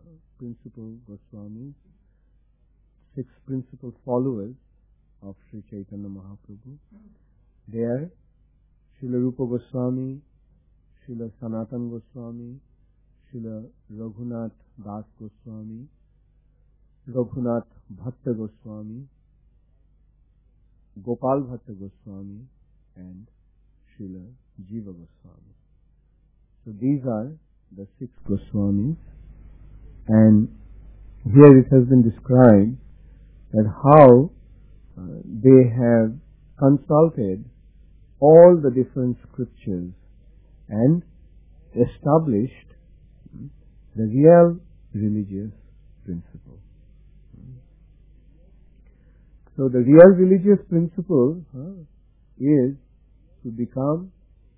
principal Goswamis, 6 principal followers of Sri Chaitanya Mahaprabhu. They are Srila Rupa Goswami, Srila Sanatan Goswami, Srila Raghunath Das Goswami, Raghunath Bhatta Goswami, Gopal Bhatta Goswami, and Srila Jiva Goswami. So these are the 6 Goswamis, and here it has been described that how they have consulted all the different scriptures and established the real religious principle. So the real religious principle is to become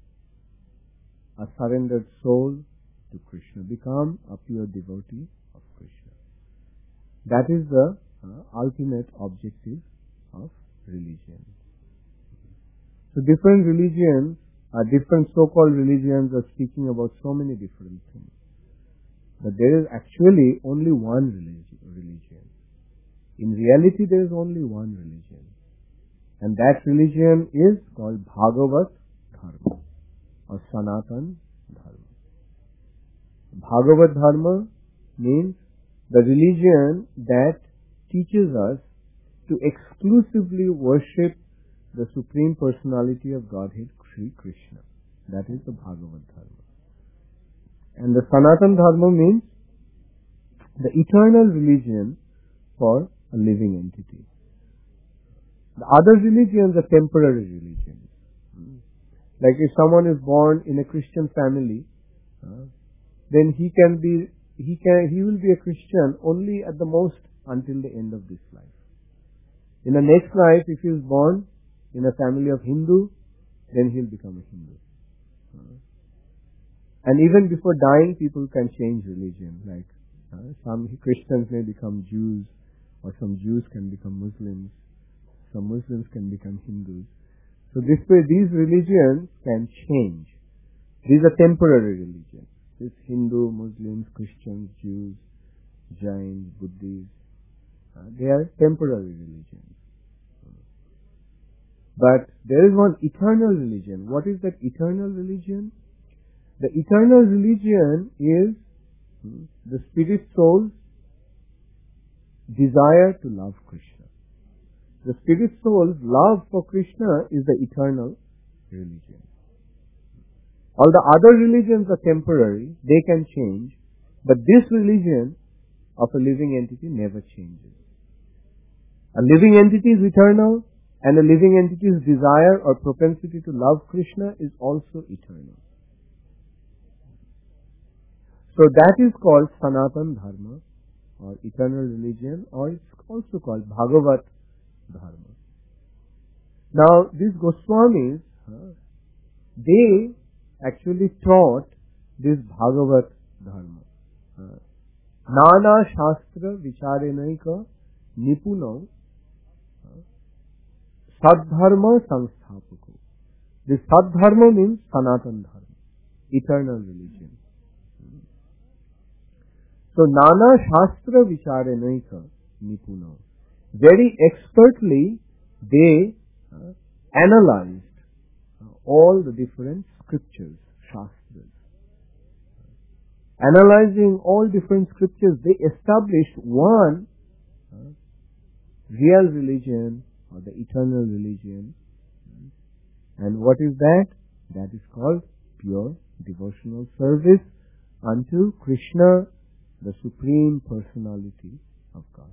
a surrendered soul to Krishna, become a pure devotee of Krishna. That is the ultimate objective of religion. So different religions, different so-called religions are speaking about so many different things. But there is actually only one religion. In reality, there is only one religion. And that religion is called Bhagavat Dharma or Sanatan Dharma. Bhagavat Dharma means the religion that teaches us to exclusively worship the Supreme Personality of Godhead, Sri Krishna. That is the Bhagavat Dharma. And the Sanatan Dharma means the eternal religion for a living entity. The other religions are temporary religions. Like if someone is born in a Christian family, then he will be a Christian only at the most until the end of this life. In the next life, if he is born in a family of Hindu, then he'll become a Hindu. And even before dying, people can change religion. Like some Christians may become Jews, or some Jews can become Muslims, some Muslims can become Hindus. So this way, these religions can change. These are temporary religions. This Hindu, Muslims, Christians, Jews, Jains, Buddhists, they are temporary religions. But there is one eternal religion. What is that eternal religion? The eternal religion is the spirit soul's desire to love Krishna. The spirit soul's love for Krishna is the eternal religion. All the other religions are temporary, they can change, but this religion of a living entity never changes. A living entity is eternal, and a living entity's desire or propensity to love Krishna is also eternal. So that is called Sanatan Dharma, or eternal religion, or it's also called Bhagavat Dharma. Now, these Goswamis, they actually taught this Bhagavat Dharma. Nana Shastra Vicharenaika Nipuno Sadharma Samsthapako. This Sadharma means Sanatan Dharma, eternal religion. So Nana Shastra Vicharenaika Nipuno. Very expertly they analyzed all the different scriptures, Shastras. Analyzing all different scriptures, they established one real religion, or the eternal religion. And what is that? That is called pure devotional service unto Krishna, the Supreme Personality of Godhead.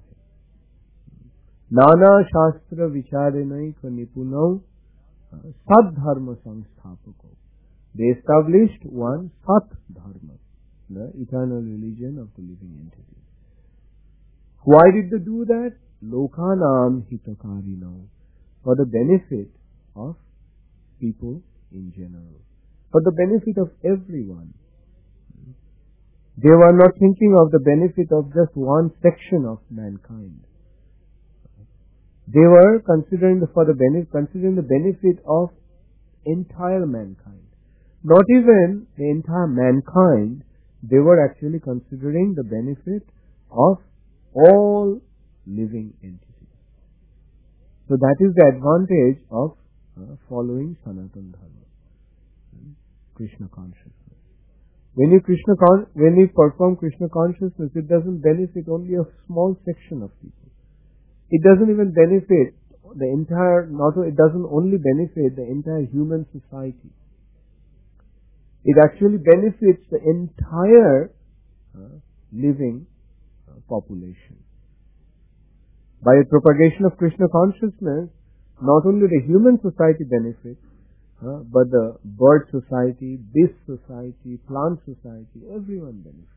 Nana Shastra Vicharenaika Nipuno Sadharma Samsthapako. They established one Sat Dharma, the eternal religion of the living entity. Why did they do that? Lokanam Hitakarino, for the benefit of people in general, for the benefit of everyone. They were not thinking of the benefit of just one section of mankind. They were considering the benefit of entire mankind. Not even the entire mankind, They were actually considering the benefit of all living entities. So that is the advantage of following Sanatana Dharma, Krishna consciousness. When you perform Krishna consciousness, it doesn't benefit only a small section of people. It doesn't even benefit the entire. It doesn't only benefit the entire human society. It actually benefits the entire living population. By the propagation of Krishna consciousness, not only the human society benefits, but the bird society, beast society, plant society, everyone benefits.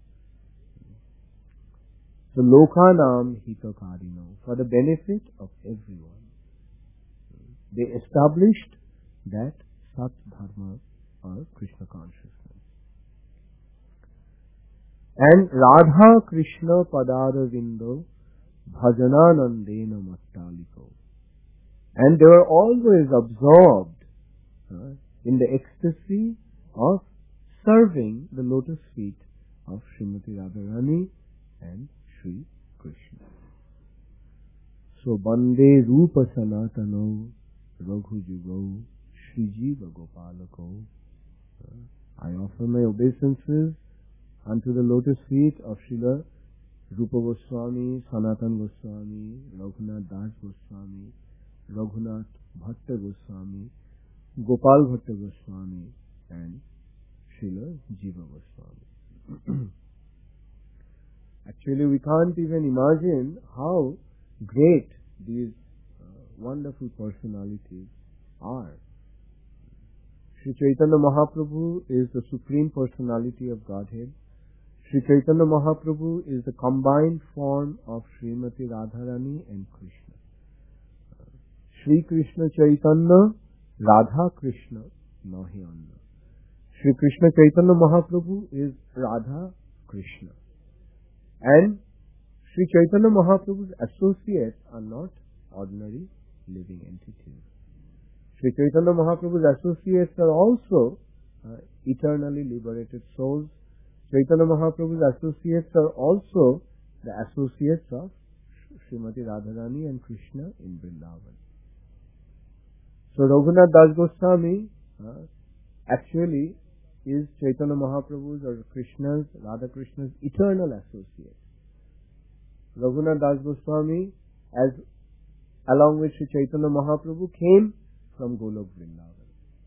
So, lokanam hitakarino, for the benefit of everyone. They established that Sat Dharma or Krishna consciousness. And Radha Krishna Padaravindo Bhajananandena Mattaliko. And they were always absorbed in the ecstasy of serving the lotus feet of Srimati Radharani and Sri Krishna. So, Bande Rupa Sanatano Raghu Jugo Shri Jiva Gopalako. I offer my obeisances unto the lotus feet of Srila Rupa Goswami, Sanatan Goswami, Raghunath Das Goswami, Raghunath Bhatta Goswami, Gopal Bhatta Goswami, and Srila Jiva Goswami. Actually, we can't even imagine how great these wonderful personalities are. Sri Chaitanya Mahaprabhu is the Supreme Personality of Godhead. Sri Chaitanya Mahaprabhu is the combined form of Srimati Radharani and Krishna. Sri Krishna Chaitanya, Radha Krishna, Nahi Anna. Sri Krishna Chaitanya Mahaprabhu is Radha Krishna. And Sri Chaitanya Mahaprabhu's associates are not ordinary living entities. Sri Chaitanya Mahaprabhu's associates are also eternally liberated souls. Chaitanya Mahaprabhu's associates are also the associates of Srimati Radharani and Krishna in Vrindavan. So Raghunath Das Goswami actually is Chaitanya Mahaprabhu's or Krishna's, Radha Krishna's eternal associate. Raghunath Das Goswami, along with Sri Chaitanya Mahaprabhu, came from Golok Vrindavan.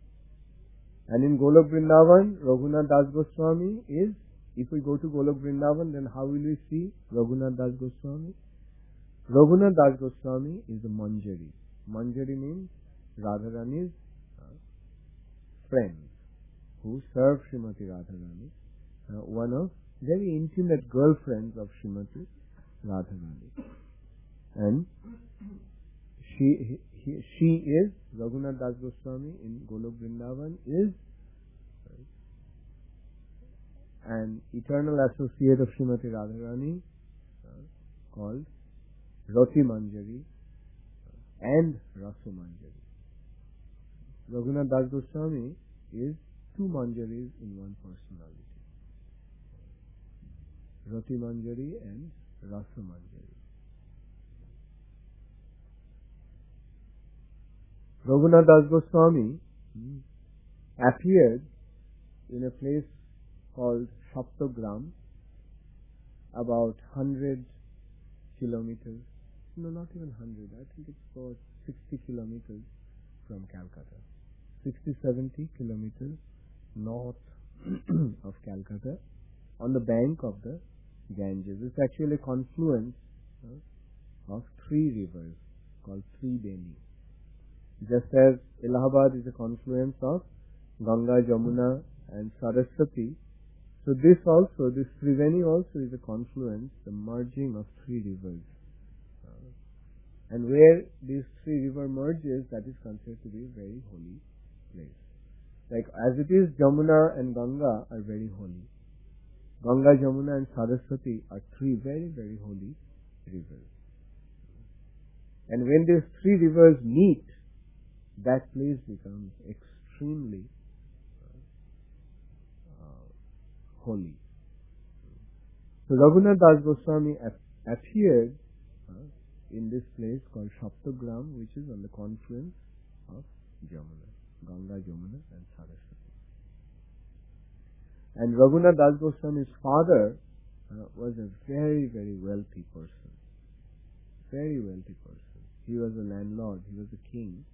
And in Golok Vrindavan, Raghunath Das Goswami is, if we go to Golok Vrindavan, then how will we see Raghunath Das Goswami? Raghunath Das Goswami is a Manjari. Manjari means Radharani's friends who serve Srimati Radharani, one of very intimate girlfriends of Srimati Radharani. And she is, Raghunath Das Goswami in Golok Vrindavan is an eternal associate of Srimati Radharani called Rati Manjari and Rasa Manjari. Raghunath Das Goswami is two Manjaris in one personality. Rati Manjari and Rasa Manjari. Raghunath Das Goswami appeared in a place called Saptagram, about 100 kilometers, no, not even 100, I think it's about 60 kilometers from Calcutta. 60-70 kilometers north of Calcutta on the bank of the Ganges. It's actually a confluence of three rivers called Tribeni. Just as Allahabad is a confluence of Ganga, Jamuna and Saraswati, so this Triveni also is a confluence, the merging of three rivers. And where these three rivers merges, that is considered to be a very holy place. Like as it is, Jamuna and Ganga are very holy. Ganga, Jamuna and Saraswati are three very, very holy rivers. And when these three rivers meet, that place becomes extremely holy. So Raghunath Das Goswami appeared in this place called Saptagram, which is on the confluence of Jamuna, Ganga, Jamuna and Saraswati. And Raghunath Das Goswami's father was a very, very wealthy person. Very wealthy person. He was a landlord, he was a king.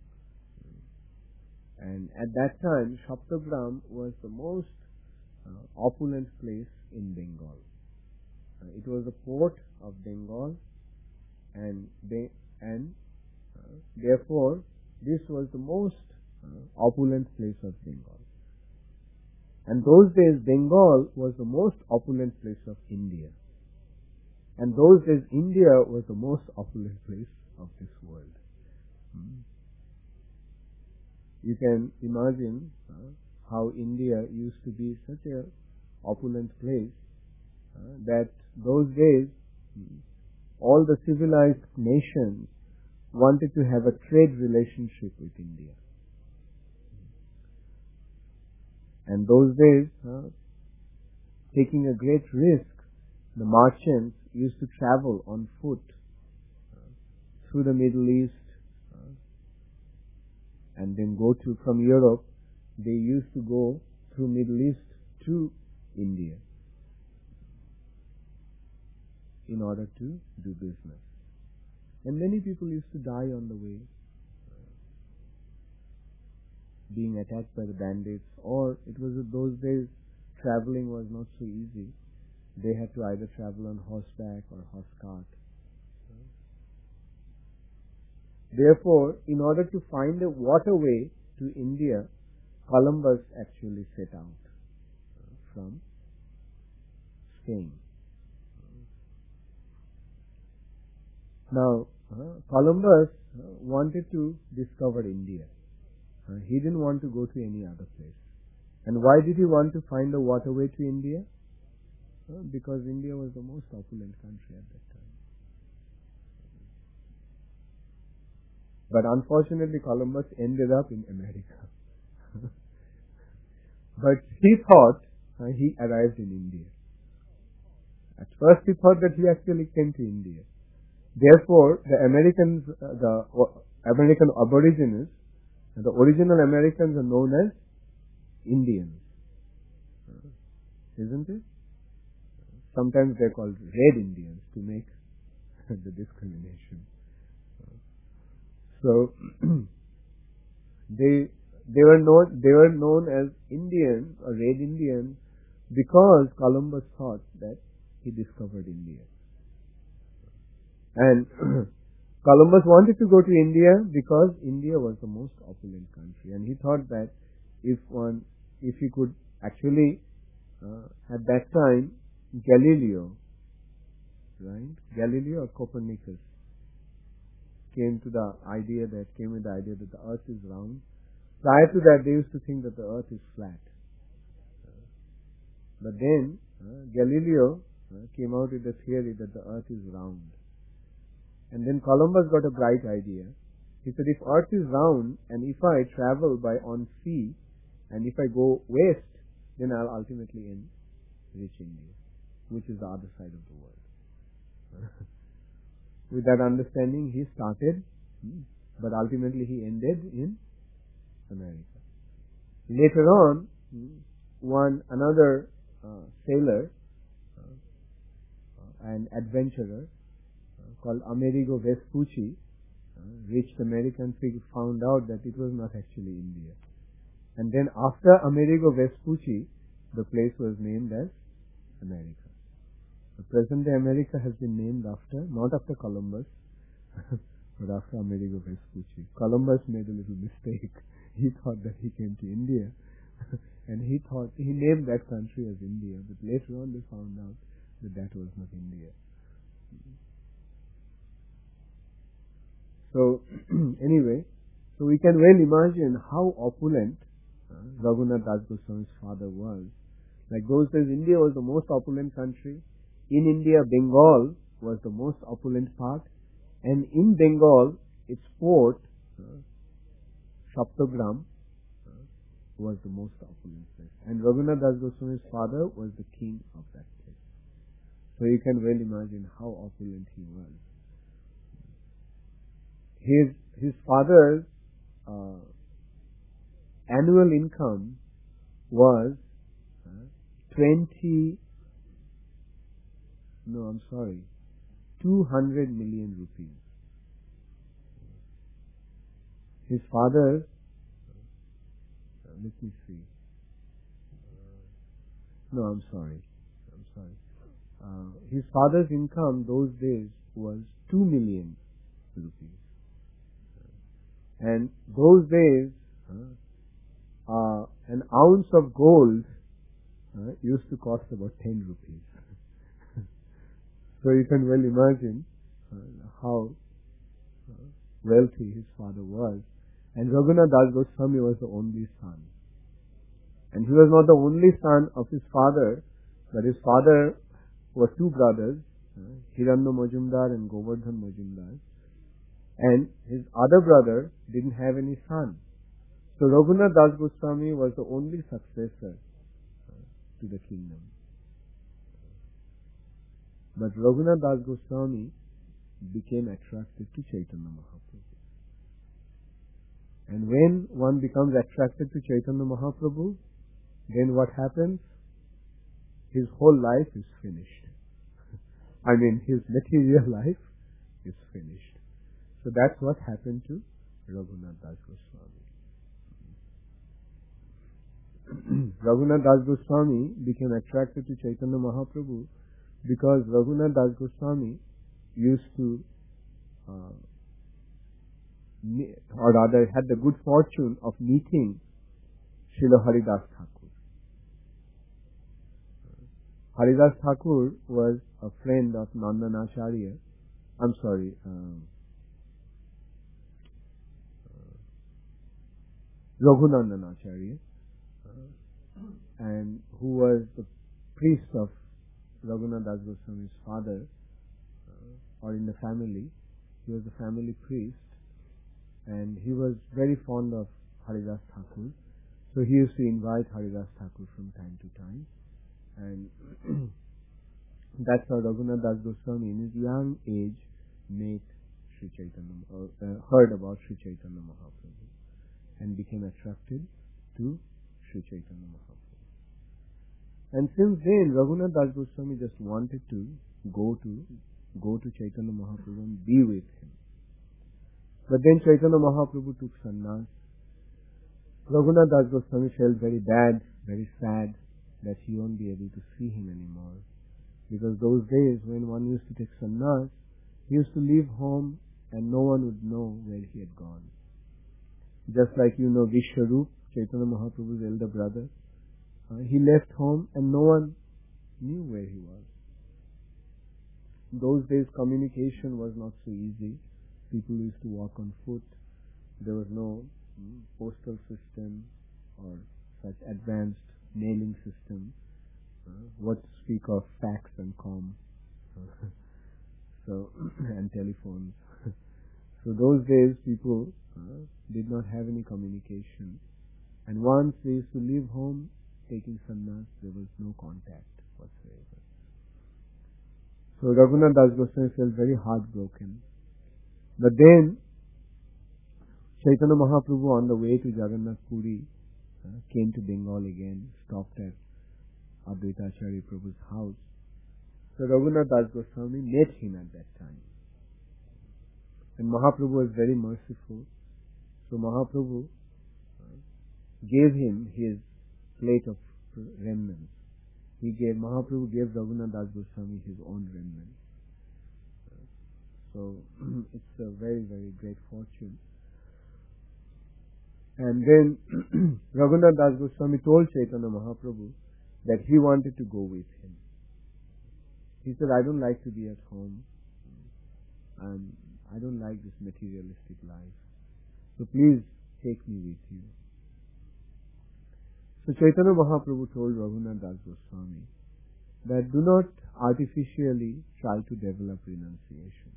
And at that time, Saptagram was the most opulent place in Bengal. It was a port of Bengal, and therefore this was the most opulent place of Bengal. And those days Bengal was the most opulent place of India. And those days India was the most opulent place of this world. You can imagine how India used to be such a opulent place that those days all the civilized nations wanted to have a trade relationship with India. And those days, taking a great risk, the merchants used to travel on foot through the Middle East and then go to, from Europe, they used to go through Middle East to India in order to do business. And many people used to die on the way, being attacked by the bandits, or it was those days traveling was not so easy. They had to either travel on horseback or horse cart. Therefore, in order to find a waterway to India, Columbus actually set out from Spain. Now, Columbus wanted to discover India. He didn't want to go to any other place. And why did he want to find a waterway to India? Because India was the most opulent country at that time. But unfortunately, Columbus ended up in America. But he thought he arrived in India. At first he thought that he actually came to India. Therefore, the Americans, the American aborigines, the original Americans are known as Indians. Isn't it? Sometimes they're called Red Indians to make the discrimination. So they were known as Indians or Red Indians because Columbus thought that he discovered India. And Columbus wanted to go to India because India was the most opulent country, and he thought that if he could actually at that time Galileo or Copernicus came with the idea that the earth is round. Prior to that, they used to think that the earth is flat. But then Galileo came out with the theory that the earth is round. And then Columbus got a bright idea. He said, if earth is round and if I travel on sea and if I go west, then I'll ultimately reach India, which is the other side of the world. With that understanding, he started, but ultimately he ended in America. Later on, another sailor, an adventurer, called Amerigo Vespucci, reached America and found out that it was not actually India. And then after Amerigo Vespucci, the place was named as America. The present-day America has been named not after Columbus, but after Amerigo Vespucci. Columbus made a little mistake. He thought that he came to India, and he named that country as India, but later on they found out that was not India. So, anyway, so we can well imagine how opulent Raghunath Das Goswami's father was. Like those days, India was the most opulent country. In India, Bengal was the most opulent part. And in Bengal, its port, Saptagram, was the most opulent place. And Raghunath Das Goswami's father was the king of that place. So you can well imagine how opulent he was. His father's annual income was 200 million rupees. His father, let me see. His father's income those days was 2 million rupees. And those days, an ounce of gold used to cost about 10 rupees. So you can well imagine how wealthy his father was. And Raghunath Das Goswami was the only son. And he was not the only son of his father, but his father were two brothers, Hiranyo Majumdar and Govardhan Majumdar. And his other brother didn't have any son. So Raghunath Das Goswami was the only successor to the kingdom. But Raghunath Das Goswami became attracted to Chaitanya Mahaprabhu. And when one becomes attracted to Chaitanya Mahaprabhu, then what happens? His whole life is finished. I mean, his material life is finished. So that's what happened to Raghunath Das Goswami. Raghunath Das Goswami became attracted to Chaitanya Mahaprabhu because Raghunath Das Goswami used to, or rather had the good fortune of meeting Srila Haridas Thakur. Haridas Thakur was a friend of Nandanacharya. Raghunandanacharya, and who was the priest of Raghunath Das Goswami's father, or in the family. He was the family priest, and he was very fond of Haridas Thakur. So he used to invite Haridas Thakur from time to time, and that's how Raghunath Das Goswami in his young age met Sri Chaitanya, heard about Sri Chaitanya Mahaprabhu and became attracted to Sri Chaitanya Mahaprabhu. And since then, Raghunath Das Goswami just wanted to go to Chaitanya Mahaprabhu and be with him. But then Chaitanya Mahaprabhu took sannyas. Raghunath Das Goswami felt very bad, very sad that he won't be able to see him anymore. Because those days when one used to take sannyas, he used to leave home and no one would know where he had gone. Just like Vishwarup, Chaitanya Mahaprabhu's elder brother, he left home and no one knew where he was. Those days communication was not so easy. People used to walk on foot. There was no postal system or such advanced mailing system. What to speak of fax and com, and telephones. So those days people did not have any communication, and once they used to leave home taking sannyas, there was no contact whatsoever. So Raghunath Das Goswami felt very heartbroken. But then Chaitanya Mahaprabhu on the way to Jagannath Puri came to Bengal again, stopped at Advaita Acharya Prabhu's house. So Raghunath Das Goswami met him at that time. And Mahaprabhu was very merciful. So Mahaprabhu gave him his plate of remnants. Mahaprabhu gave Raghunath Das Goswami his own remnants. So it's a very, very great fortune. And then Raghunath Das Goswami told Chaitanya Mahaprabhu that he wanted to go with him. He said, I don't like to be at home. I don't like this materialistic life. So please take me with you. So Chaitanya Mahaprabhu told Raghunath Das Goswami that do not artificially try to develop renunciation.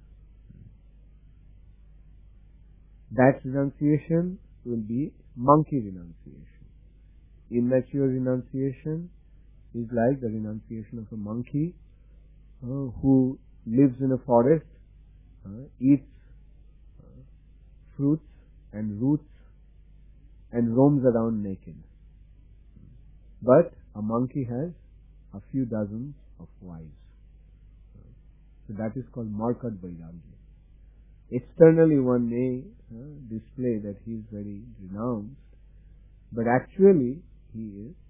That renunciation will be monkey renunciation. Immature renunciation is like the renunciation of a monkey who lives in a forest, eats fruits and roots and roams around naked. But a monkey has a few dozens of wives. So that is called Markat Vairagya. Externally one may display that he is very renounced, but actually he is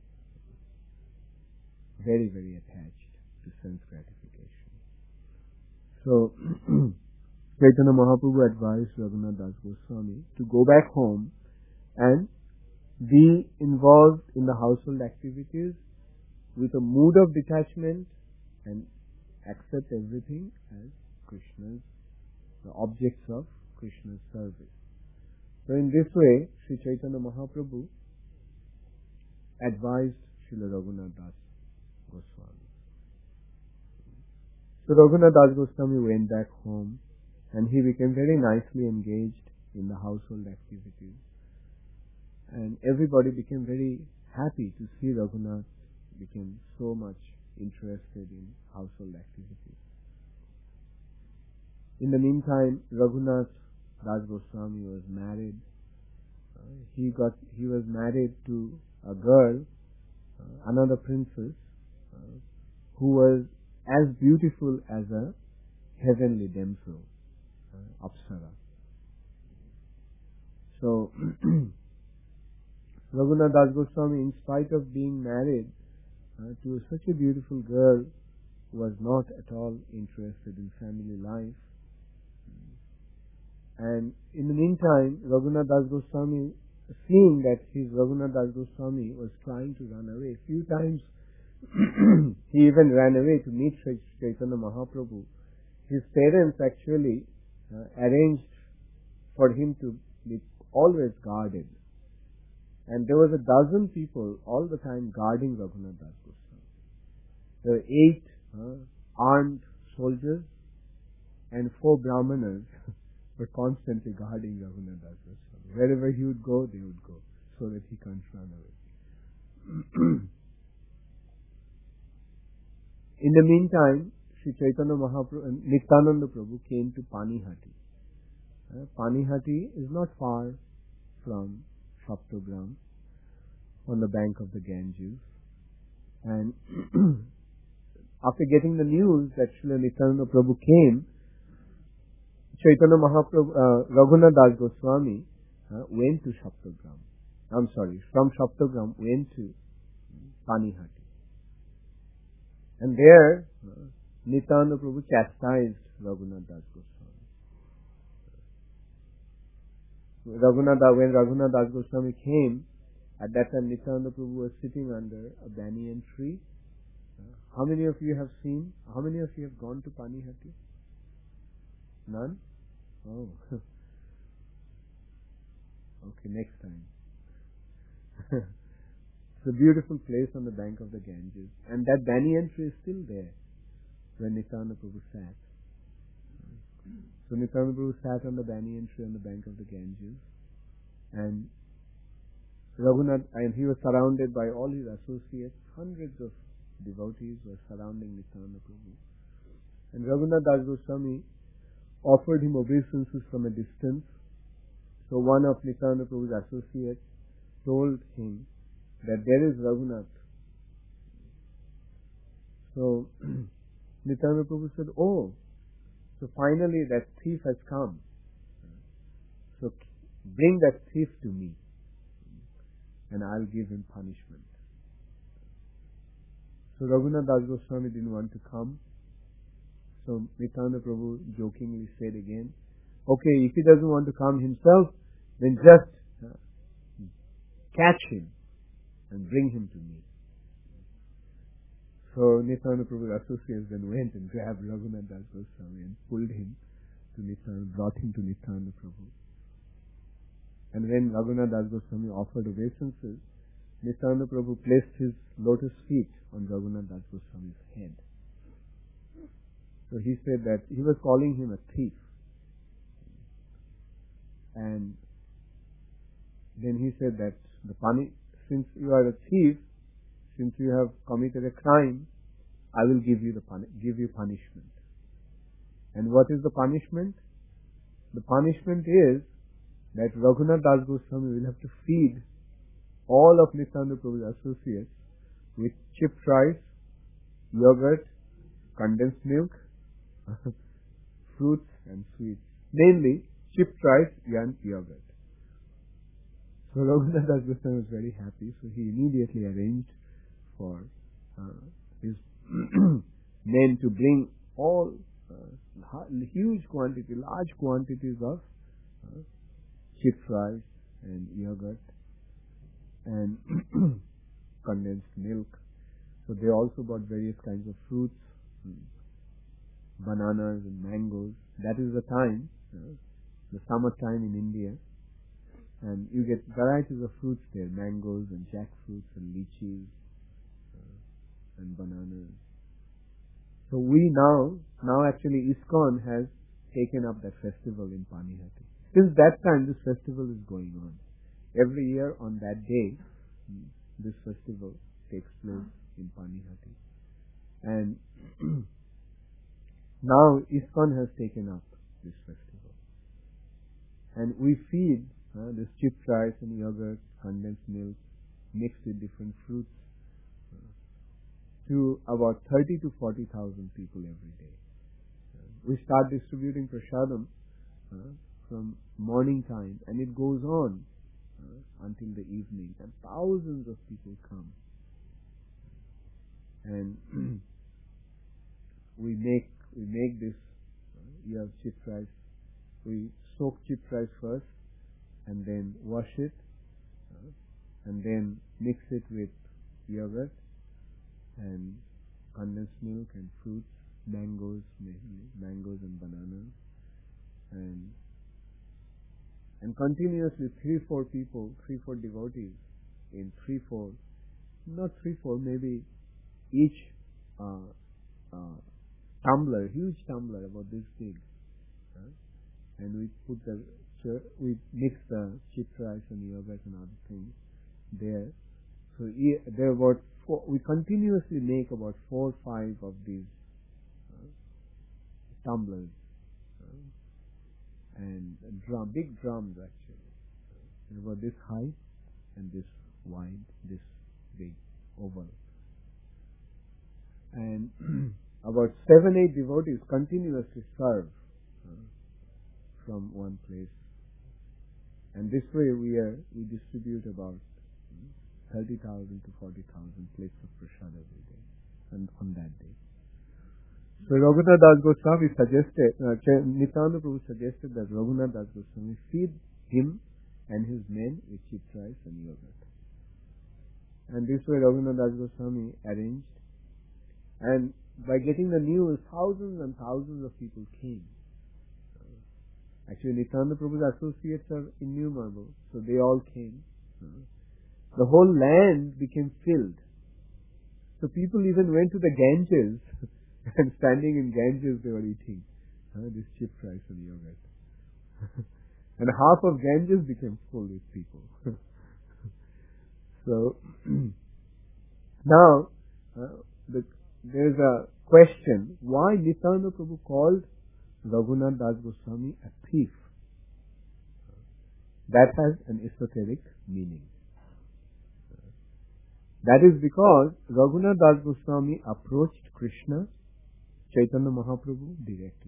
very, very attached to sense gratification. So Chaitanya Mahaprabhu advised Raghunath Das Goswami to go back home and be involved in the household activities with a mood of detachment and accept everything as Krishna's, the objects of Krishna's service. So in this way, Sri Chaitanya Mahaprabhu advised Srila Raghunath Das Goswami. So Raghunath Das Goswami went back home and he became very nicely engaged in the household activities. And everybody became very happy to see Raghunath became so much interested in household activities. In the meantime, Raghunath Das Goswami was married. He was married to a girl, another princess, who was as beautiful as a heavenly damsel, Apsara. So Raghunath Das Goswami, in spite of being married to such a beautiful girl, was not at all interested in family life. And in the meantime, Raghunath Das Goswami, seeing that his Raghunath Das Goswami was trying to run away, a few times he even ran away to meet Chaitanya Mahaprabhu. His parents actually arranged for him to be always guarded. And there was 12 people all the time guarding Raghunath Das Goswami. There were 8 armed soldiers and 4 brahmanas were constantly guarding Raghunath Das Goswami. Wherever he would go, they would go, so that he can't run away. In the meantime, Sri Chaitanya Mahaprabhu and Nityananda Prabhu came to Panihati. Panihati is not far from Saptagram, on the bank of the Ganges. And after getting the news that Srila Nityananda Prabhu came, Chaitanya Mahaprabhu, Raghunath Das Goswami went to Saptagram. From Saptagram went to Panihati. And there, Nityananda Prabhu chastised Raghunath Das Goswami. When Raghunath Das Goswami came, at that time Nityananda Prabhu was sitting under a banyan tree. How many of you have gone to Panihati? None? Oh. Okay, next time. It's a beautiful place on the bank of the Ganges. And that banyan tree is still there where Nityananda Prabhu sat. So Nityananda Prabhu sat on the banyan tree on the bank of the Ganges. And Raghunath, and he was surrounded by all his associates. Hundreds of devotees were surrounding Nityananda Prabhu. And Raghunath Das Goswami offered him obeisances from a distance. So one of Nityananda Prabhu's associates told him that there is Raghunath. So Nityananda Prabhu said, "Oh, so finally that thief has come. So bring that thief to me, and I'll give him punishment." So Raghunath Das Goswami didn't want to come. So Nityananda Prabhu jokingly said again, "Okay, if he doesn't want to come himself, then just catch him and bring him to me." So Nityananda Prabhu's associates then went and grabbed Raghunath Das Goswami and pulled him to Nityananda, brought him to Nityananda Prabhu. And when Raghunath Das Goswami offered obeisances, Nityananda Prabhu placed his lotus feet on Raghunath Das Goswami's head. So he said that he was calling him a thief. And then he said that since you are a thief, since you have committed a crime, I will give you punishment. And what is the punishment? The punishment is that Raghunath Das Goswami will have to feed all of Nityananda Prabhu's associates with chipped rice, yogurt, condensed milk, fruits and sweets. Namely, chipped rice and yogurt. So Raghunath Das Goswami was very happy, so he immediately arranged for his men to bring all large quantities of chipped rice and yogurt and condensed milk. So they also bought various kinds of fruits, bananas and mangoes. That is the time, the summertime in India, and you get varieties of fruits there, mangoes and jackfruits and lychees and bananas. So we now actually ISKCON has taken up that festival in Panihati. Since that time this festival is going on. Every year on that day, this festival takes place in Panihati. And now ISKCON has taken up this festival. And we feed this chipped rice and yogurt, condensed milk, mixed with different fruits, to about 30 to 40,000 people every day. We start distributing prasadam from morning time, and it goes on until the evening, and thousands of people come. And we make this. You have chipped rice. We soak chipped rice first, and then wash it, and then mix it with yogurt and condensed milk and fruits, mangoes and bananas, and continuously 3-4 devotees in maybe each tumbler, huge tumbler about this big, and we mix the chipped rice and yogurt and other things there. So there are about we continuously make about 4 or 5 of these tumblers and big drums actually. They're about this high and this wide, this big oval. And about 7-8 devotees continuously serve from one place. And this way we distribute about 30,000 to 40,000 plates of prasad every day, and on that day. So Raghunath Das Goswami suggested, Nityananda Prabhu suggested that Raghunath Das Goswami feed him and his men with chipped rice and yogurt. And this way Raghunath Das Goswami arranged, and by getting the news, thousands and thousands of people came. Actually, Nityananda Prabhu's associates are innumerable, so they all came. The whole land became filled. So people even went to the Ganges, and standing in Ganges they were eating this chipped rice and yogurt. And half of Ganges became full with people. So now there is a question: why Nityananda Prabhu called Raghunath Das Goswami a thief? That has an esoteric meaning. That is because Raghunath Das Goswami approached Krishna, Chaitanya Mahaprabhu, directly.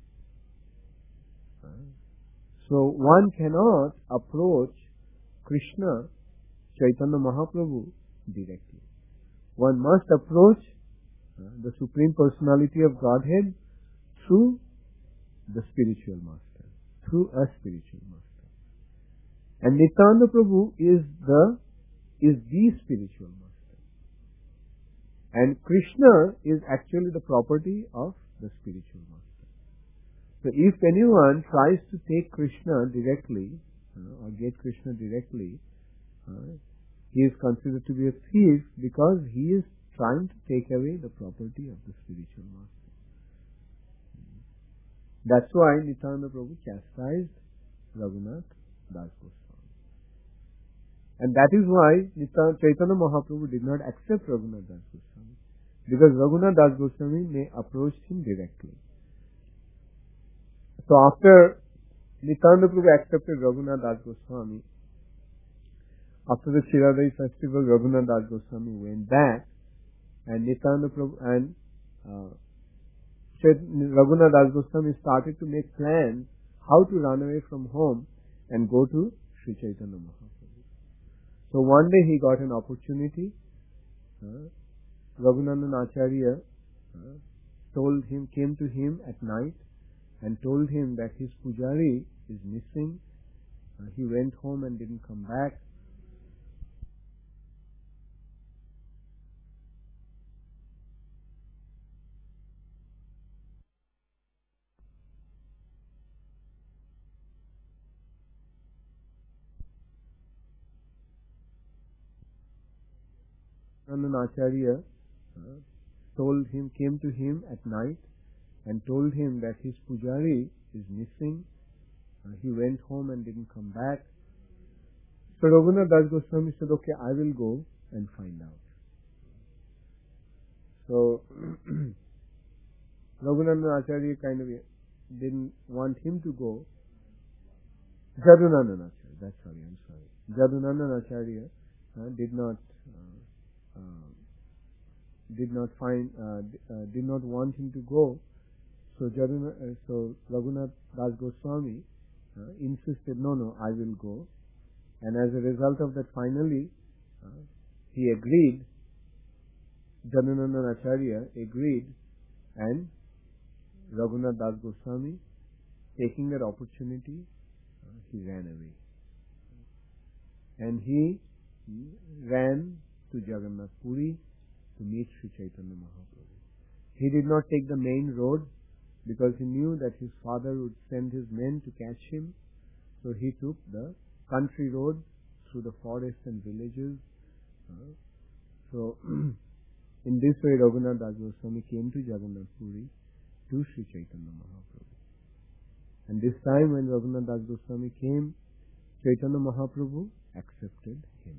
So one cannot approach Krishna, Chaitanya Mahaprabhu, directly. One must approach the Supreme Personality of Godhead through the spiritual master, through a spiritual master. And Nityananda Prabhu is the spiritual master. And Krishna is actually the property of the spiritual master. So if anyone tries to take Krishna directly, or get Krishna directly, he is considered to be a thief because he is trying to take away the property of the spiritual master. That's why Nityananda Prabhu chastised Raghunath Das Goswami. And that is why Chaitanya Mahaprabhu did not accept Raghunath Das Goswami. because Raghunath Das Goswami may approach him directly. So after Nityananda Prabhu accepted Raghunath Das Goswami, after the Chiradai festival, Raghunath Das Goswami went back, and Nityananda Prabhu and Raghunath Das Goswami started to make plans how to run away from home and go to Sri Chaitanya Mahaprabhu. So one day he got an opportunity. Raghunandan Acharya came to him at night and told him that his pujari is missing. He went home and didn't come back. Raghunandan Acharya came to him at night and told him that his pujari is missing. He went home and didn't come back. So Raghunath Das Goswami said, okay, I will go and find out. So Raghunandan Acharya kind of didn't want him to go. Jadunandan Acharya, Jadunandan Acharya did not want him to go. So Raghunath Das Goswami insisted, no, I will go. And as a result of that, finally, he agreed, Jadunandan Acharya agreed, and Raghunath Das Goswami, taking that opportunity, he ran away. And he ran to Jagannath Puri to meet Sri Chaitanya Mahaprabhu. He did not take the main road because he knew that his father would send his men to catch him. So he took the country road through the forests and villages. So in this way, Raghunath Das Goswami came to Jagannath Puri to Sri Chaitanya Mahaprabhu. And this time when Raghunath Das Goswami came, Chaitanya Mahaprabhu accepted him.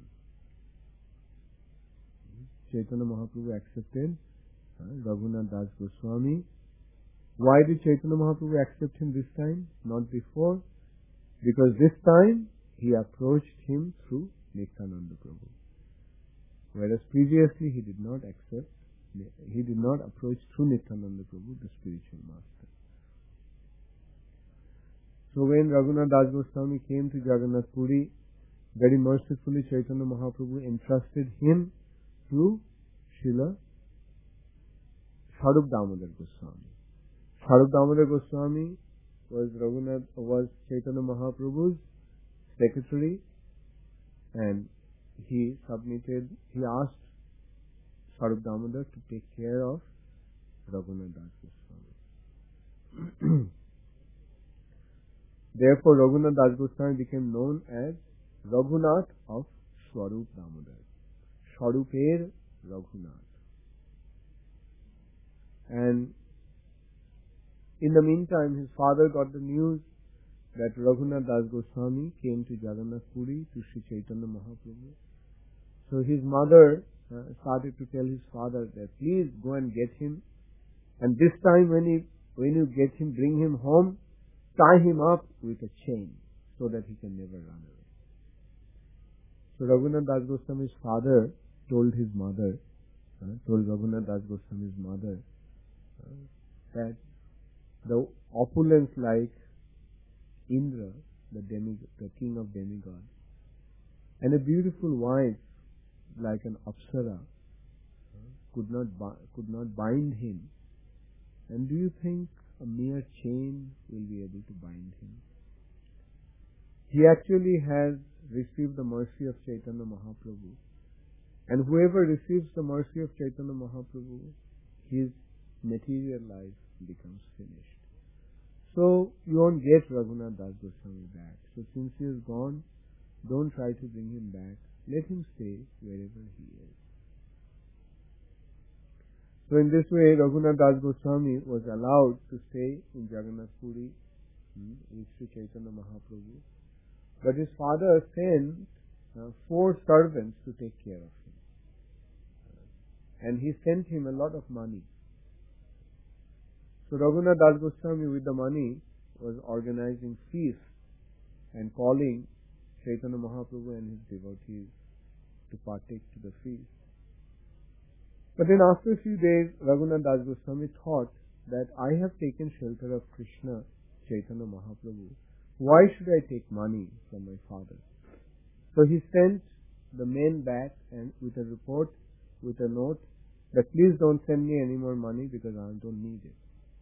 Chaitanya Mahaprabhu accepted Raghunath Das Goswami. Why did Chaitanya Mahaprabhu accept him this time, not before? Because this time he approached him through Nityananda Prabhu. Whereas previously he did not approach through Nityananda Prabhu, the spiritual master. So when Raghunath Das Goswami came to Jagannath Puri, very mercifully Chaitanya Mahaprabhu entrusted him to Srila Swarup Damodar Goswami. Swarup Damodar Goswami was Chaitanya Mahaprabhu's secretary, and he asked Swarup Damodar to take care of Raghunath Das Goswami. Therefore, Raghunath Das Goswami became known as Raghunath of Swarup Damodar. Swaruper Raghunath. And in the meantime, his father got the news that Raghunath Das Goswami came to Jagannath Puri to Sri Chaitanya Mahaprabhu. So his mother started to tell his father that please go and get him, and this time when you get him, bring him home, tie him up with a chain so that he can never run away. So Raghunath Das Goswami's father told Raghunath Das Goswami's mother that the opulence like Indra, the king of demigods, and a beautiful wife like an Apsara could not bind him. And do you think a mere chain will be able to bind him? He actually has received the mercy of Chaitanya Mahaprabhu, and whoever receives the mercy of Chaitanya Mahaprabhu, his material life becomes finished. So you won't get Raghunath Das Goswami back. So since he is gone, don't try to bring him back. Let him stay wherever he is. So in this way, Raghunath Das Goswami was allowed to stay in Jagannath Puri with Sri Chaitanya Mahaprabhu. But his father sent 4 servants to take care of him. and he sent him a lot of money. So Raghunath Das Goswami with the money was organizing feasts and calling Chaitanya Mahaprabhu and his devotees to partake to the feast. But then after a few days, Raghunath Das Goswami thought that I have taken shelter of Krishna, Chaitanya Mahaprabhu. Why should I take money from my father? So he sent the men back and with a report, with a note that please don't send me any more money because I don't need it.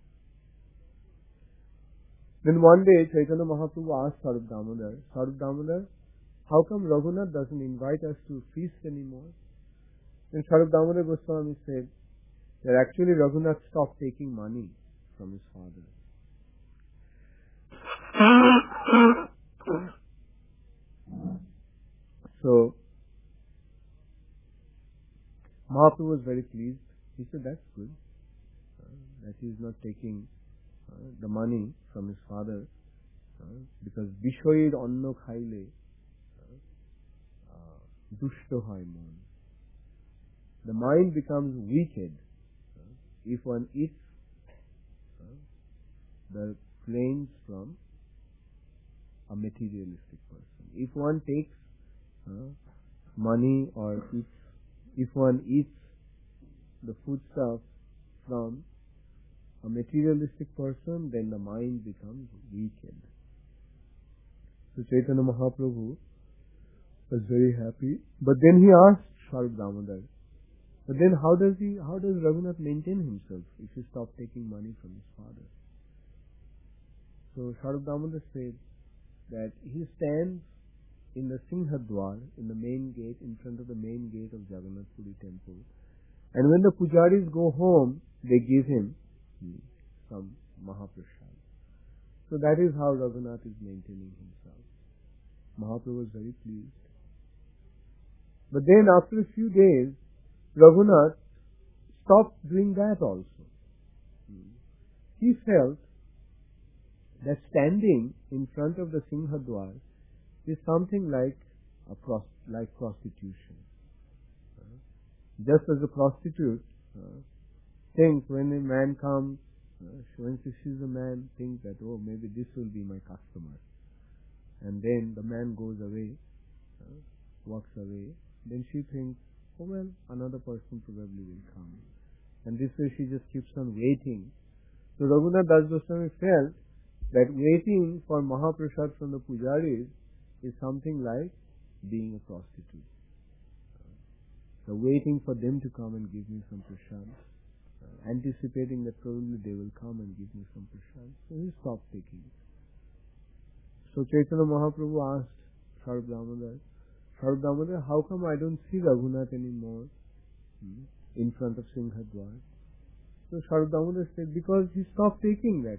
Then one day Chaitanya Mahaprabhu asked Sarup Damodar, how come Raghunath doesn't invite us to feast anymore? Then Sarup Damodar Goswami said that actually Raghunath stopped taking money from his father. So Mahaprabhu was very pleased. He said, that's good, that he is not taking the money from his father, because Bishoyir Anno Khaile Dushto Hoy Mon. The mind becomes wicked if one eats the grains from a materialistic person. If one takes money or if one eats the foodstuff from a materialistic person, then the mind becomes weakened. So Chaitanya Mahaprabhu was very happy. But then he asked Sarup Damodar, but then how does Raghunath maintain himself if he stopped taking money from his father? So Sarup Damodar said that he stands in the Singhadwar, in the main gate, in front of the main gate of Jagannath Puri temple. And when the pujaris go home, they give him some Mahaprasad. So that is how Raghunath is maintaining himself. Mahaprabhu was very pleased. But then after a few days, Raghunath stopped doing that also. He felt that standing in front of the Singhadwar is something like prostitution. Just as a prostitute thinks when a man comes, when she sees a man, thinks that, oh, maybe this will be my customer. And then the man goes away, walks away. Then she thinks, oh well, another person probably will come. And this way she just keeps on waiting. So Raghunath Das Goswami felt that waiting for Mahaprasad from the pujaris is something like being a prostitute. So waiting for them to come and give me some prasad, anticipating that probably they will come and give me some prasad. So he stopped taking it. So Chaitanya Mahaprabhu asked Sarup Damodar, how come I don't see Raghunath anymore in front of Singhadwar? So Sarup Damodar said, because he stopped taking that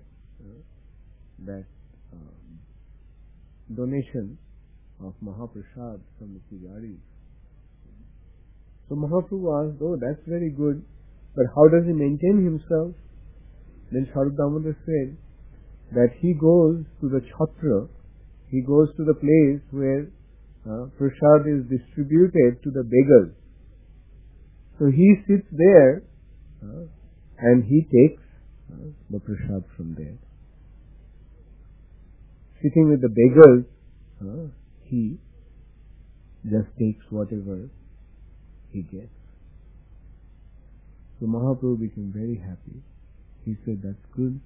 donation of Mahaprasad from the pujaris. So Mahaprabhu asked, oh, that's very good, but how does he maintain himself? Then Sarup Damodar said that he goes to the chhatra, he goes to the place where prasad is distributed to the beggars. So he sits there and he takes the prasad from there. Sitting with the beggars, he just takes whatever he gets. So Mahaprabhu became very happy. He said, that's good.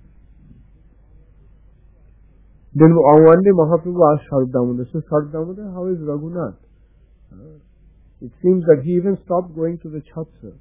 Then one day Mahaprabhu asked Sarup Damodar, so Sarup Damodar, how is Raghunath? It seems that he even stopped going to the chhatra.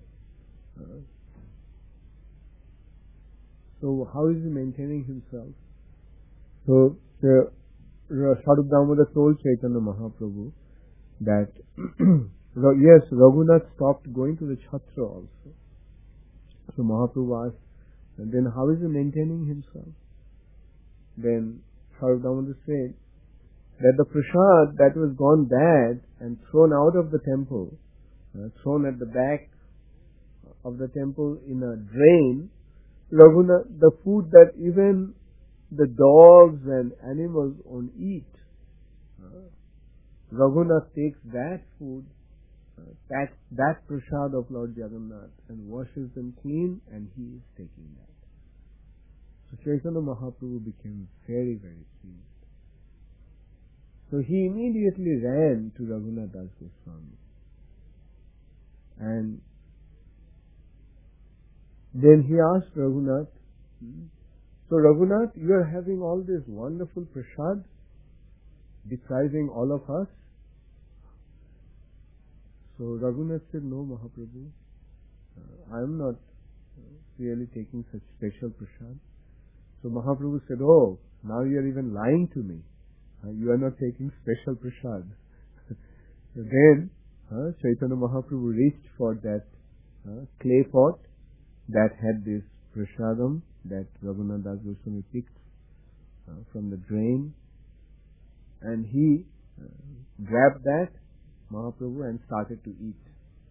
So how is he maintaining himself? So Sarup Damodar told Chaitanya Mahaprabhu that yes, Raghunath stopped going to the chhatra also. So Mahaprabhu asked, then how is he maintaining himself? Then Sarup Damodar said that the prasad that was gone bad and thrown out of the temple, thrown at the back of the temple in a drain, Raghunath, the food that even the dogs and animals won't eat, Raghunath takes that food that prasad of Lord Jagannath and washes them clean, and he is taking that. So Chaitanya Mahaprabhu became very, very pleased. So he immediately ran to Raghunath Das Goswami. And then he asked Raghunath, so Raghunath, you are having all this wonderful prasad, depriving all of us? So Raghunath said, no, Mahaprabhu, I am not really taking such special prasad. So Mahaprabhu said, oh, now you are even lying to me. You are not taking special prasad. Then Chaitanya Mahaprabhu reached for that clay pot that had this prasadam that Raghunath Das Goswami picked from the drain, and he grabbed that, Mahaprabhu, and started to eat.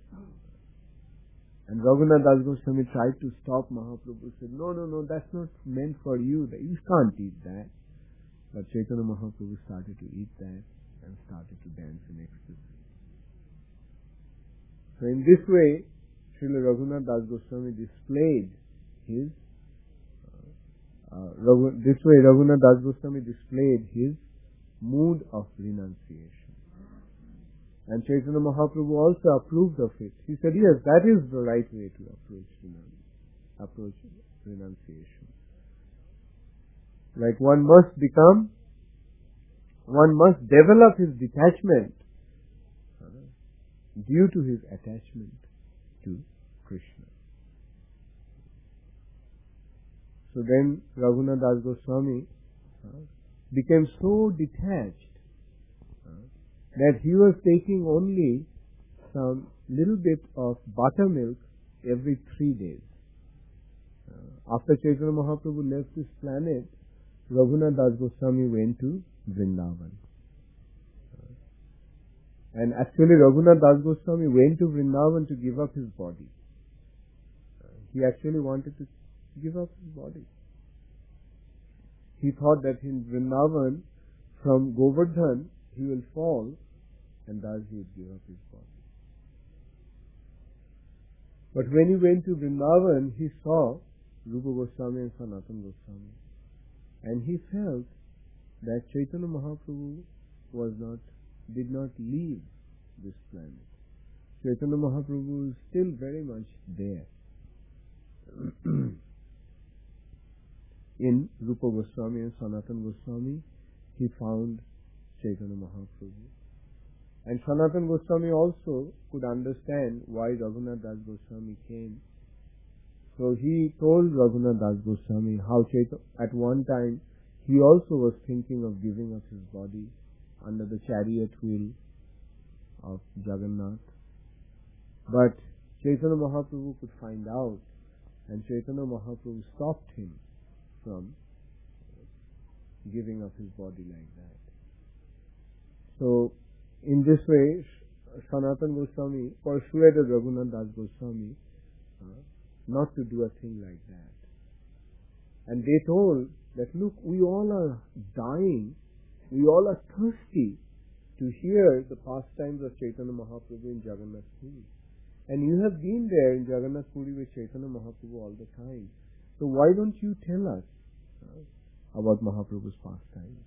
And Raghunath Das Goswami tried to stop Mahaprabhu, said, no, that's not meant for you. You can't eat that. But Chaitanya Mahaprabhu started to eat that and started to dance in ecstasy. So in this way, Srila Raghunath Das Goswami displayed his Raghunath Das Goswami displayed his mood of renunciation. And Chaitanya Mahaprabhu also approved of it. He said, yes, that is the right way to approach renunciation. Like one must develop his detachment due to his attachment to Krishna. So then Raghunath Das Goswami became so detached that he was taking only some little bit of buttermilk every 3 days. After Chaitanya Mahaprabhu left this planet, Raghunath Das Goswami went to Vrindavan. And actually Raghunath Das Goswami went to Vrindavan to give up his body. He actually wanted to give up his body. He thought that in Vrindavan, from Govardhan, he will fall, and thus he would give up his body. But when he went to Vrindavan, he saw Rupa Goswami and Sanatana Goswami. And he felt that Chaitanya Mahaprabhu did not leave this planet. Chaitanya Mahaprabhu is still very much there. In Rupa Goswami and Sanatana Goswami, he found Chaitanya Mahaprabhu. And Sanatana Goswami also could understand why Raghunath Das Goswami came. So he told Raghunath Das Goswami how at one time he also was thinking of giving up his body under the chariot wheel of Jagannath. But Chaitanya Mahaprabhu could find out, and Chaitanya Mahaprabhu stopped him from giving up his body like that. So in this way, Sanatana Goswami persuaded Raghunath Das Goswami not to do a thing like that. And they told that, look, we all are dying, we all are thirsty to hear the pastimes of Chaitanya Mahaprabhu in Jagannath Puri. And you have been there in Jagannath Puri with Chaitanya Mahaprabhu all the time. So why don't you tell us about Mahaprabhu's pastimes?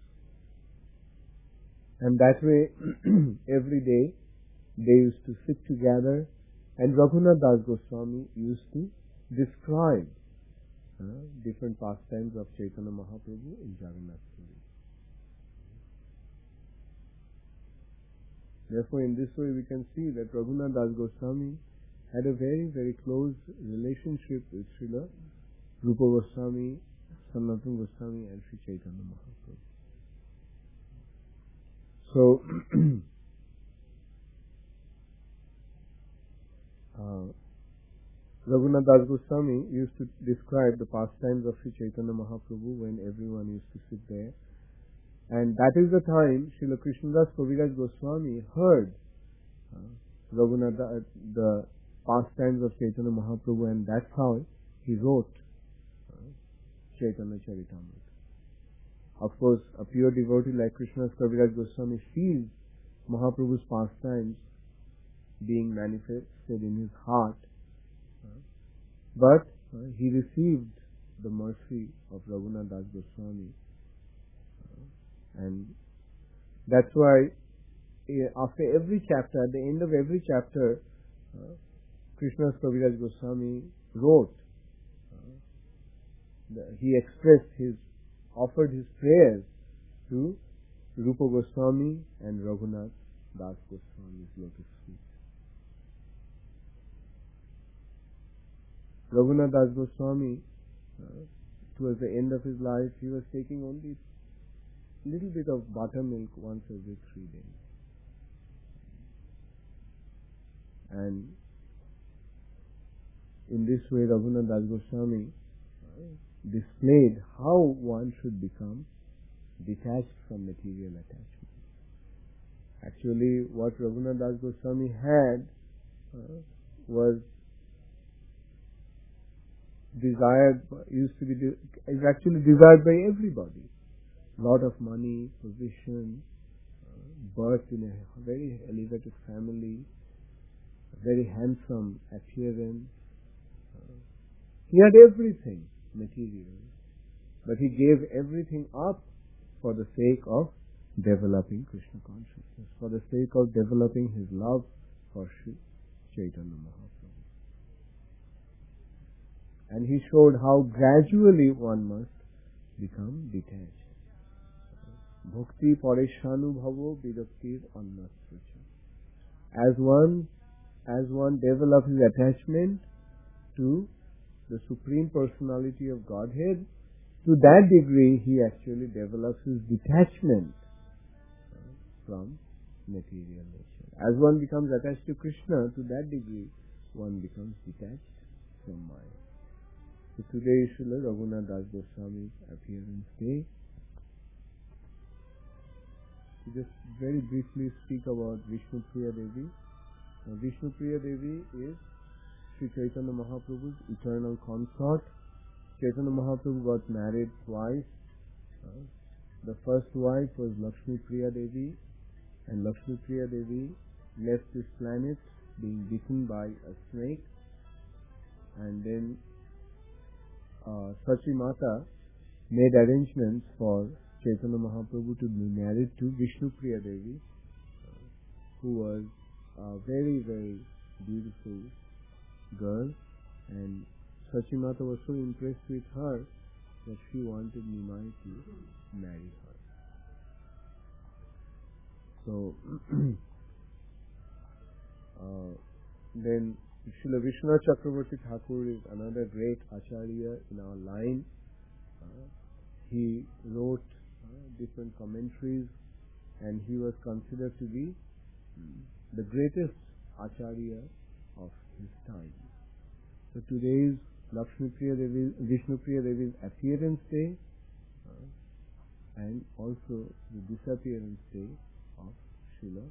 And that way, every day, they used to sit together, and Raghunath Das Goswami used to describe different pastimes of Chaitanya Mahaprabhu in Jagannath Puri. Therefore, in this way, we can see that Raghunath Das Goswami had a very, very close relationship with Srila Rupa Goswami, Sanatana Goswami, and Sri Chaitanya Mahaprabhu. So, Raghunath Das Goswami used to describe the pastimes of Sri Chaitanya Mahaprabhu when everyone used to sit there. And that is the time Srila Krishnadas Kaviraj Goswami heard the pastimes of Chaitanya Mahaprabhu, and that's how he wrote Chaitanya Charitamrita. Of course, a pure devotee like Krishnadas Kaviraj Goswami sees Mahaprabhu's pastimes being manifested in his heart. But he received the mercy of Raghunath Das Goswami. And that's why after every chapter, at the end of every chapter, Krishnadas Kaviraj Goswami wrote, he offered his prayers to Rupa Goswami and Raghunath Das Goswami's lotus feet. Raghunath Das Goswami, towards the end of his life, he was taking only little bit of buttermilk once every 3 days. And in this way, Raghunath Das Goswami displayed how one should become detached from material attachment. Actually, what Raghunath Das Goswami had was desired, is actually desired by everybody. Lot of money, position, birth in a very elevated family, very handsome appearance. He had everything material, but he gave everything up for the sake of developing Krishna consciousness, for the sake of developing his love for Sri Chaitanya Mahaprabhu. And he showed how gradually one must become detached. Bhakti pareshanu bhavo vidaktir annasrucha. As one develops his attachment to the Supreme Personality of Godhead, to that degree he actually develops his detachment from material nature. As one becomes attached to Krishna, to that degree one becomes detached from Maya. So today is Srila Raghunath Das Goswami's appearance day. To just very briefly speak about Vishnu Priya Devi. Vishnu Priya Devi is Sri Chaitanya Mahaprabhu's eternal consort. Chaitanya Mahaprabhu got married twice. The first wife was Lakshmi Priya Devi, and Lakshmi Priya Devi left this planet being bitten by a snake. And then Sachi Mata made arrangements for Chaitanya Mahaprabhu to be married to Vishnu Priya Devi, who was a very, very beautiful girl, and Sachi Mata was so impressed with her that she wanted Nimai to marry her. So then Srila Vishnu Chakravarti Thakur is another great Acharya in our line. He wrote different commentaries, and he was considered to be the greatest Acharya of his time. So today is Vishnu Priya Devi's appearance day, and also the disappearance day of Srila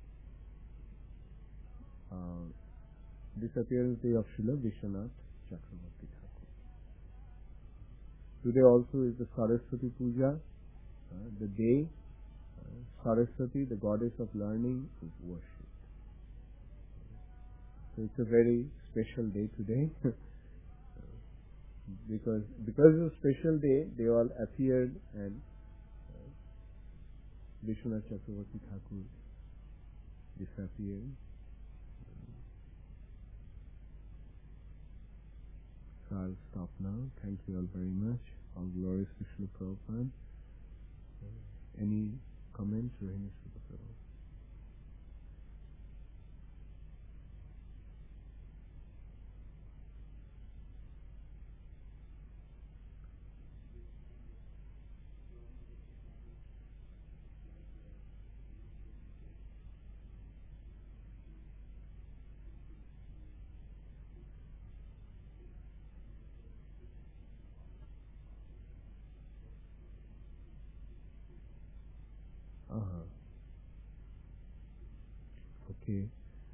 Vishwanath Chakravarti Thakur. Today also is the Saraswati Puja, the day Saraswati, the goddess of learning, is worshipped. So it's a very special day today. because it's a special day, they all appeared, and Vishwanath Chakravarti Thakur disappeared. So I'll stop now. Thank you all very much. All glories to Srila Prabhupada. Any comments or any Srila Prabhupada? Okay.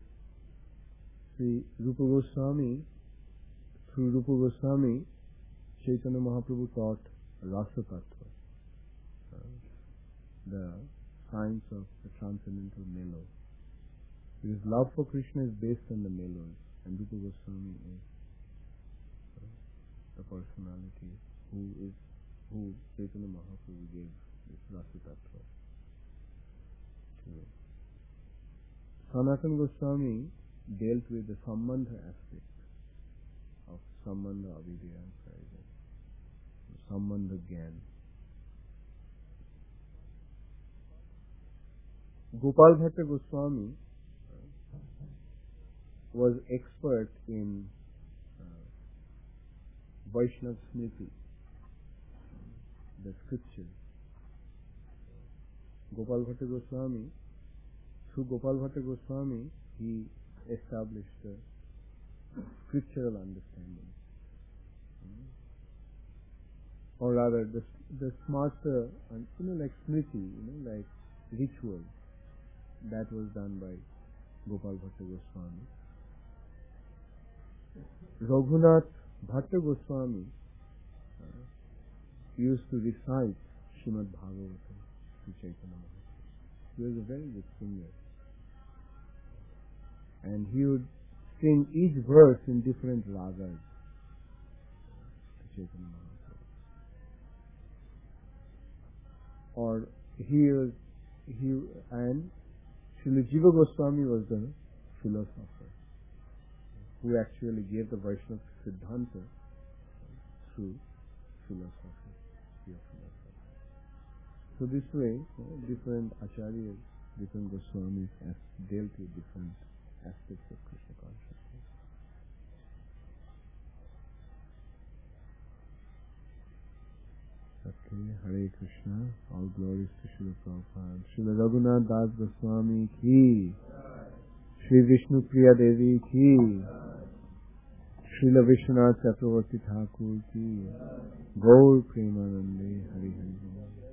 See, Rupa Goswami, through Rupa Goswami, Chaitanya Mahaprabhu taught Rasa Tattva, the science of the transcendental mellow. Because love for Krishna is based on the mellows, and Rupa Goswami is the personality who Chaitanya Mahaprabhu gave this Rasa Tattva to. Sanatana Goswami dealt with the Sambandha aspect of Sambandha Avidya and Praja, Sambandha Gyan. Gopal Bhatta Goswami was expert in Vaishnava Smriti, the scriptures. Gopal Bhatta Goswami, through Gopal Bhatta Goswami, he established a scriptural understanding. Or rather, the smarter, like Smriti, like ritual, that was done by Gopal Bhatta Goswami. Raghunath Bhatta Goswami used to recite Srimad Bhagavatam to Chaitanya Mahaprabhu. He was a very good singer. And he would sing each verse in different ragas to Chaitanya Mahaprabhu. Or and Srila Jiva Goswami was the philosopher who actually gave the Vaishnava Siddhanta through philosophy, pure philosophy. So this way, different acharyas, different Goswamis have dealt with different aspects of Krishna consciousness. Okay, Hare Krishna, all glories to Srila Prabhupada. Srila Raghunath Das Goswami ki, Shri Vishnu Priya Devi ki, Srila Vishwanath Chakravarti Thakur ki, Gaur Premanande, Hare Hare.